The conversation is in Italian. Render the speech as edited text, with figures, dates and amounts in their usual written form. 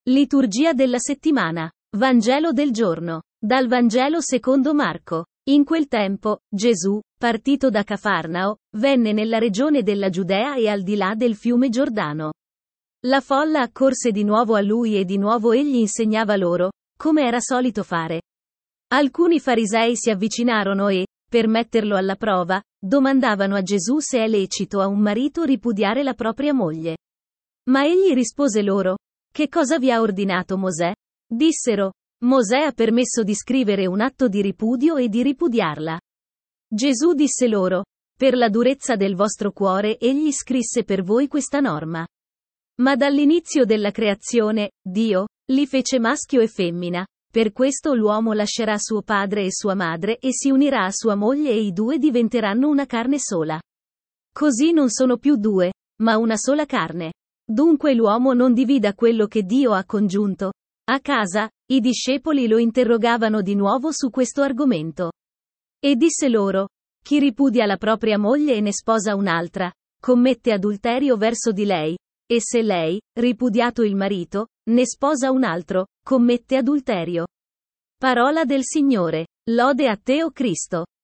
Liturgia della settimana. Vangelo del giorno. Dal Vangelo secondo Marco. In quel tempo, Gesù, partito da Cafarnao, venne nella regione della Giudea e al di là del fiume Giordano. La folla accorse di nuovo a lui e di nuovo egli insegnava loro, come era solito fare. Alcuni farisei si avvicinarono e, per metterlo alla prova, domandavano a Gesù se è lecito a un marito ripudiare la propria moglie. Ma egli rispose loro: che cosa vi ha ordinato Mosè? Dissero: Mosè ha permesso di scrivere un atto di ripudio e di ripudiarla. Gesù disse loro: per la durezza del vostro cuore egli scrisse per voi questa norma. Ma dall'inizio della creazione, Dio li fece maschio e femmina. Per questo l'uomo lascerà suo padre e sua madre e si unirà a sua moglie e i due diventeranno una carne sola. Così non sono più due, ma una sola carne. Dunque l'uomo non divida quello che Dio ha congiunto. A casa, i discepoli lo interrogavano di nuovo su questo argomento. E disse loro: chi ripudia la propria moglie e ne sposa un'altra, commette adulterio verso di lei, e se lei, ripudiato il marito, ne sposa un altro, commette adulterio. Parola del Signore. Lode a te, o Cristo.